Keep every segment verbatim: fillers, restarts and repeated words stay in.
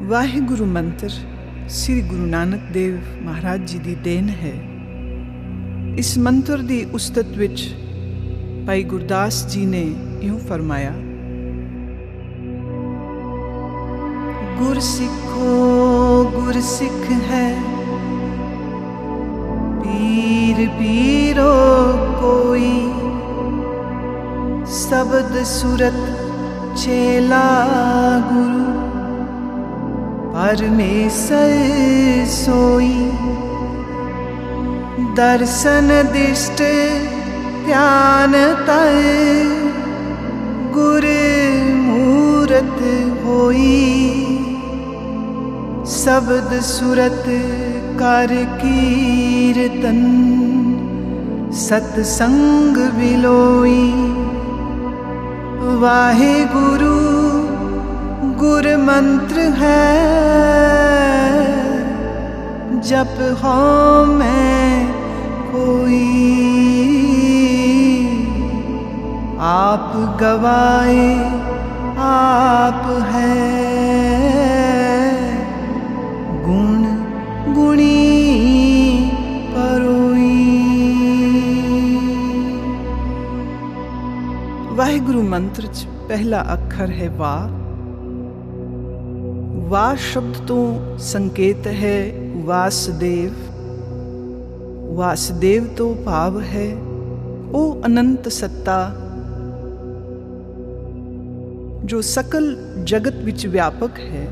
ਵਾਹਿਗੁਰੂ ਮੰਤਰ ਸ੍ਰੀ ਗੁਰੂ ਨਾਨਕ ਦੇਵ ਮਹਾਰਾਜ ਜੀ ਦੀ ਦੇਣ ਹੈ। ਇਸ ਮੰਤਰ ਦੀ ਉਸਤਤ ਵਿੱਚ ਭਾਈ ਗੁਰਦਾਸ ਜੀ ਨੇ ਇਉਂ ਫਰਮਾਇਆ, ਗੁਰ ਸਿੱਖੋ ਗੁਰ ਸਿੱਖ ਹੈ, ਪੀਰ ਪੀਰੋ ਕੋਈ, ਸ਼ਬਦ ਸੁਰਤ ਚੇਲਾ ਗੁਰੂ, परमेश्वर सोई। दर्शन दिष्ट ध्यान तर, गुर मूरत होई। शब्द सुरत कर कीर्तन, सतसंग बिलोई। वाहे गुरु गुर मंत्र है, जप हो मैं कोई। आप गवाए आप है, गुण गुणी परोई। वाहिगुरु मंत्र च पहला अखर है वाह। वाह शब्द तो संकेत है वासुदेव। वासुदेव तो भाव है ओ अनंत सत्ता, जो सकल जगत विच व्यापक है।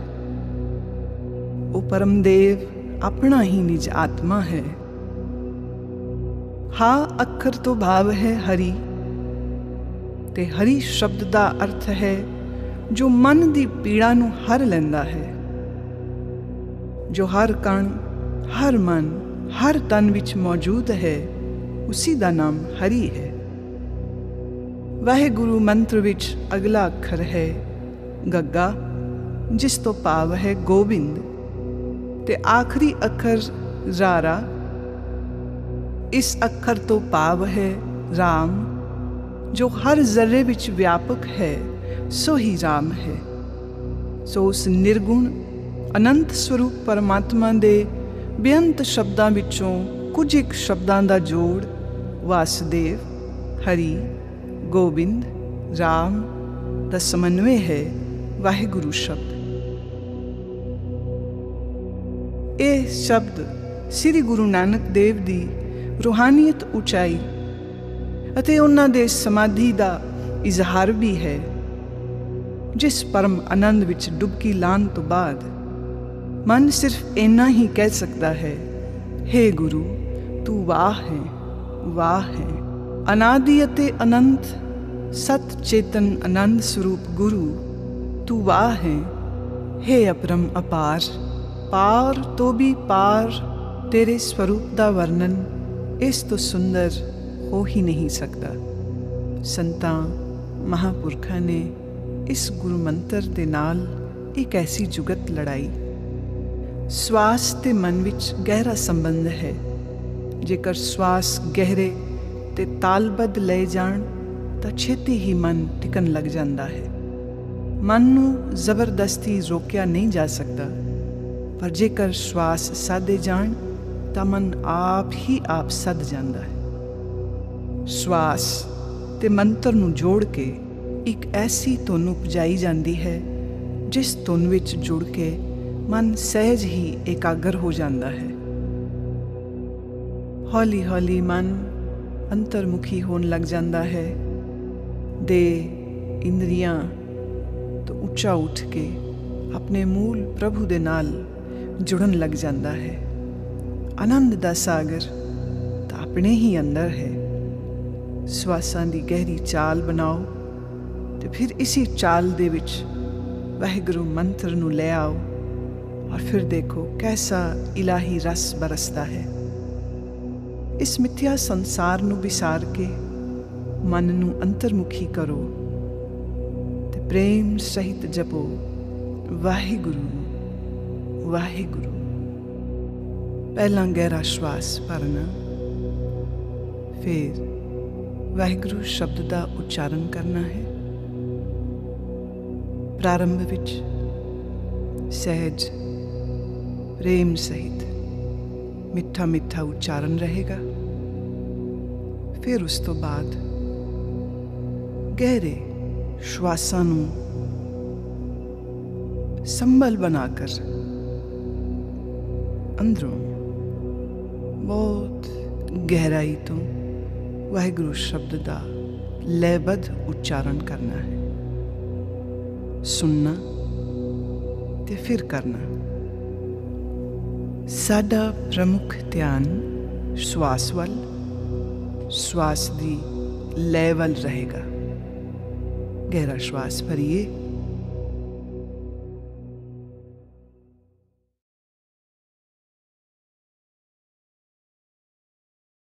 ओ परमदेव अपना ही निज आत्मा है। हा अखर तो भाव है हरि, ते हरि शब्द दा अर्थ है जो मन दी पीड़ा नूं हर लैंदा है, जो हर कण हर मन हर तन विच मौजूद है, उसी दा नाम हरि है। वाहिगुरु मंत्र विच अगला अखर है गग्गा, जिस तो भाव है गोबिंद, ते आखिरी अखर रारा। इस अखर तो भाव है राम, जो हर जर्रे विच व्यापक है, सो ही राम है। सो उस निर्गुण अनंत स्वरूप परमात्मा दे बेअंत शब्दां विचों कुछ एक शब्दां दा जोड़ वासुदेव, हरि, गोबिंद, राम दा समन्वय है वाहिगुरु शब्द। ਇਹ शब्द श्री गुरु नानक देव दी रूहानियत उचाई ਅਤੇ ਉਹਨਾਂ ਦੇ समाधि ਦਾ इजहार भी है, जिस परम आनंद विच डुबकी लान तो बाद मन सिर्फ इन्ना ही कह सकता है, हे गुरु तू वाह है वाह है। अनादि अते अनंत सत चेतन आनंद स्वरूप गुरु तू वाह है। हे अपरम अपार, पार तो भी पार, तेरे स्वरूप दा वर्णन इस तो सुंदर हो ही नहीं सकता। संतां महापुरखां ने इस गुरु मंत्र दे नाल एक ऐसी जुगत लड़ाई। श्वास ते मन विच गहरा संबंध है। जेकर श्वास गहरे ते तालबद्ध ले जाण तां छेती ही मन टिकन लग जांदा है। मन नूं जबरदस्ती रोकिया नहीं जा सकता, पर जेकर श्वास साधे जाण तां मन आप ही आप सद जांदा है। श्वास ते मंत्र नूं जोड़ के एक ऐसी धुन उपजाई जाती है, जिस धुन विच जुड़ के मन सहज ही एकाग्र हो जाता है। हौली हौली मन अंतर्मुखी होने लग जाता है। दे इंद्रियां तो उच्चा उठ के अपने मूल प्रभु दे नाल जुड़न लग जाता है। आनंद दा सागर तो अपने ही अंदर है। श्वासां दी गहरी चाल बनाओ, तो फिर इसी चाल दे विच वाहिगुरु मंत्र नूं ले आओ, और फिर देखो कैसा इलाही रस बरसता है। इस मिथ्या संसार नूं विसार के मन नूं अंतर्मुखी करो, ते प्रेम सहित जपो वाहिगुरु वाहिगुरु। पहला गहरा श्वास भरना, फिर वाहिगुरु शब्द का उच्चारण करना है। प्रारंभ विच सहज प्रेम सहित मिठा मिठा उच्चारण रहेगा। फिर उस तो बाद गहरे श्वासां ਨੂੰ संबल बनाकर अंदरों बहुत गहराई तो वाहिगुरु शब्द का लयबद्ध उच्चारण करना है। सुनना ते फिर करना। साडा प्रमुख ध्यान श्वास वल, श्वास दी लय वल रहेगा। गहरा श्वास भरिए